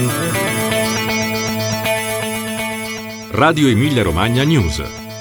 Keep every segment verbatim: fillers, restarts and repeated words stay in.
Radio Emilia Romagna News.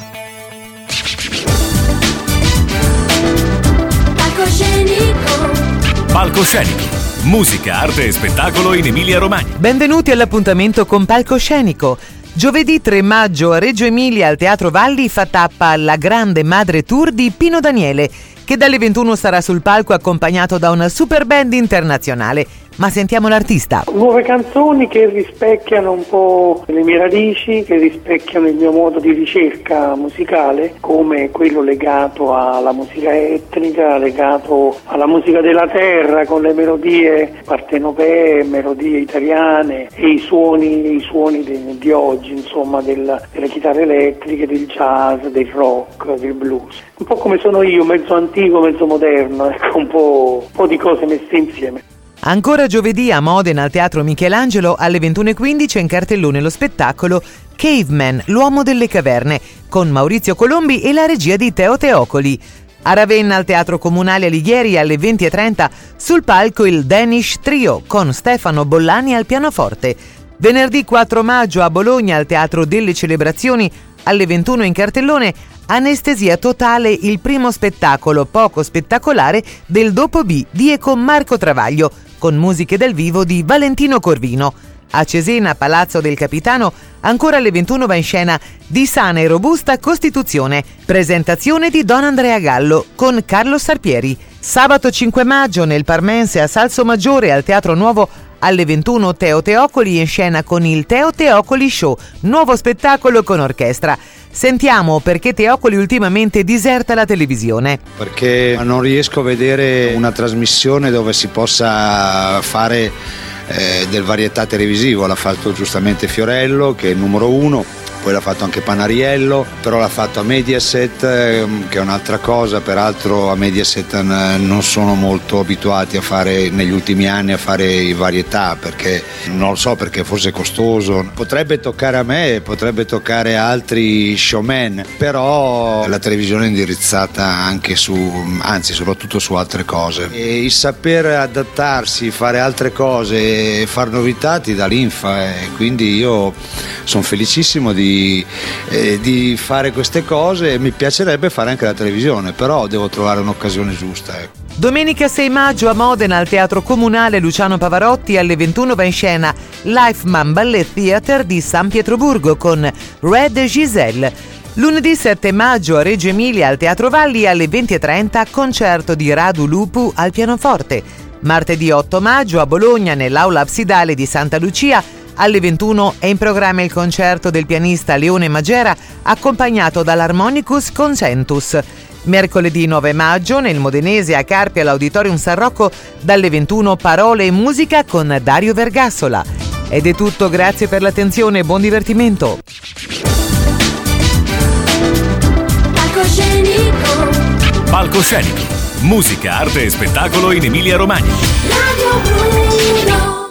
Palcoscenico. Palcoscenico. Musica, arte e spettacolo in Emilia Romagna. Benvenuti all'appuntamento con Palcoscenico. Giovedì tre maggio a Reggio Emilia al Teatro Valli fa tappa la grande madre tour di Pino Daniele, che dalle ventuno sarà sul palco accompagnato da una super band internazionale. Ma sentiamo l'artista. Nuove canzoni che rispecchiano un po' le mie radici, che rispecchiano il mio modo di ricerca musicale, come quello legato alla musica etnica, legato alla musica della terra, con le melodie partenopee, melodie italiane e i suoni, i suoni di, di oggi, insomma, del, delle chitarre elettriche, del jazz, del rock, del blues. Un po' come sono io, mezzo antico, mezzo moderno, ecco, un po', un po' di cose messe insieme. Ancora giovedì a Modena al Teatro Michelangelo alle ventuno e quindici in cartellone lo spettacolo Caveman, l'uomo delle caverne, con Maurizio Colombi e la regia di Teo Teocoli. A Ravenna al Teatro Comunale Alighieri alle venti e trenta sul palco il Danish Trio con Stefano Bollani al pianoforte. Venerdì quattro maggio a Bologna al Teatro delle Celebrazioni alle ventuno in cartellone Anestesia totale, il primo spettacolo poco spettacolare del Dopo B di e con Marco Travaglio, con musiche dal vivo di Valentino Corvino. A Cesena, Palazzo del Capitano, ancora alle ventuno va in scena Di sana e robusta Costituzione, presentazione di Don Andrea Gallo con Carlo Sarpieri. Sabato cinque maggio nel Parmense a Salsomaggiore al Teatro Nuovo alle ventuno Teo Teocoli in scena con il Teo Teocoli Show, nuovo spettacolo con orchestra. Sentiamo perché Teocoli ultimamente diserta la televisione. Perché non riesco a vedere una trasmissione dove si possa fare eh, del varietà televisivo. L'ha fatto giustamente Fiorello, che è il numero uno, poi l'ha fatto anche Panariello, però l'ha fatto a Mediaset, eh, che è un'altra cosa. Peraltro a Mediaset non sono molto abituati a fare negli ultimi anni a fare i varietà, perché non lo so, perché forse è costoso. Potrebbe toccare a me, potrebbe toccare a altri showman, però la televisione è indirizzata anche su, anzi soprattutto su altre cose. E il saper adattarsi, fare altre cose, far novità ti dà linfa, e quindi io sono felicissimo di Di, eh, di fare queste cose. Mi piacerebbe fare anche la televisione, però devo trovare un'occasione giusta, ecco. Domenica sei maggio a Modena al Teatro Comunale Luciano Pavarotti alle ventuno va in scena Lifeman Ballet Theatre di San Pietroburgo con Red Giselle. Lunedì sette maggio a Reggio Emilia al Teatro Valli alle venti e trenta concerto di Radu Lupu al pianoforte. Martedì otto maggio a Bologna nell'aula absidale di Santa Lucia alle ventuno è in programma il concerto del pianista Leone Magera accompagnato dall'Harmonicus Concentus. Mercoledì nove maggio nel Modenese a Carpi all'Auditorium San Rocco dalle ventuno parole e musica con Dario Vergassola. Ed è tutto, grazie per l'attenzione e buon divertimento. Palcoscenico. Palcoscenico. Musica, arte e spettacolo in Emilia Romagna. Radio Bruno.